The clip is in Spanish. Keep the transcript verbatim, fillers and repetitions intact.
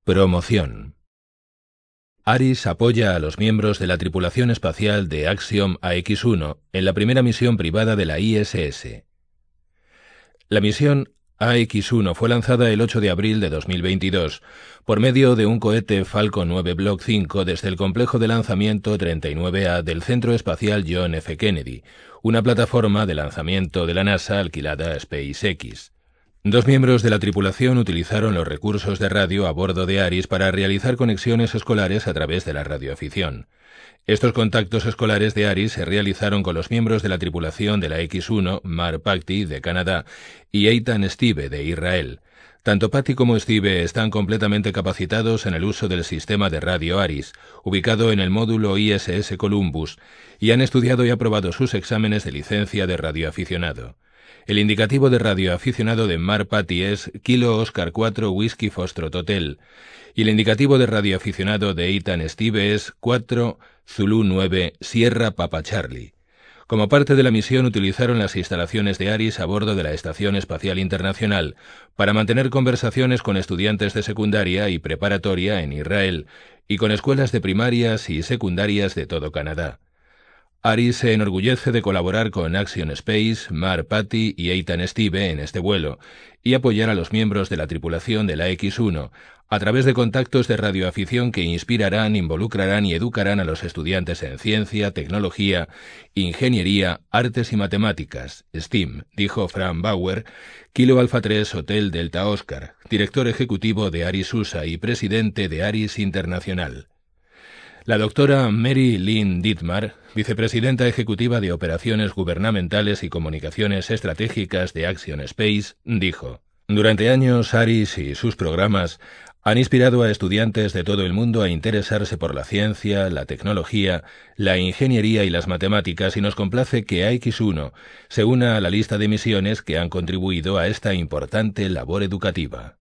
Promoción. Aris apoya a los miembros de la tripulación espacial de Axiom A X uno en la primera misión privada de la I S S. La misión A X uno fue lanzada el ocho de abril de dos mil veintidós por medio de un cohete Falcon nueve Block cinco desde el complejo de lanzamiento treinta y nueve A del Centro Espacial John F. Kennedy, una plataforma de lanzamiento de la NASA alquilada a SpaceX. Dos miembros de la tripulación utilizaron los recursos de radio a bordo de Aris para realizar conexiones escolares a través de la radioafición. Estos contactos escolares de Aris se realizaron con los miembros de la tripulación de la X uno, Mar Patti, de Canadá, y Eitan Stive, de Israel. Tanto Patti como Stive están completamente capacitados en el uso del sistema de radio Aris, ubicado en el módulo I S S Columbus, y han estudiado y aprobado sus exámenes de licencia de radioaficionado. El indicativo de radioaficionado de Mar Patti es Kilo Oscar cuatro Whisky Foxtrot Hotel, y el indicativo de radioaficionado de Eitan Stive es cuatro Zulu nueve Sierra Papa Charlie. Como parte de la misión utilizaron las instalaciones de Aris a bordo de la Estación Espacial Internacional para mantener conversaciones con estudiantes de secundaria y preparatoria en Israel y con escuelas de primarias y secundarias de todo Canadá. Aris se enorgullece de colaborar con Axiom Space, Mar Patti y Eitan Stive en este vuelo y apoyar a los miembros de la tripulación de la X uno a través de contactos de radioafición que inspirarán, involucrarán y educarán a los estudiantes en ciencia, tecnología, ingeniería, artes y matemáticas, STEAM, dijo Frank Bauer, Kilo Alpha tres Hotel Delta Oscar, director ejecutivo de Aris U S A y presidente de Aris Internacional. La doctora Mary Lynn Dittmar, vicepresidenta ejecutiva de Operaciones Gubernamentales y Comunicaciones Estratégicas de Axiom Space, dijo: «Durante años, Aris y sus programas han inspirado a estudiantes de todo el mundo a interesarse por la ciencia, la tecnología, la ingeniería y las matemáticas, y nos complace que A X uno se una a la lista de misiones que han contribuido a esta importante labor educativa».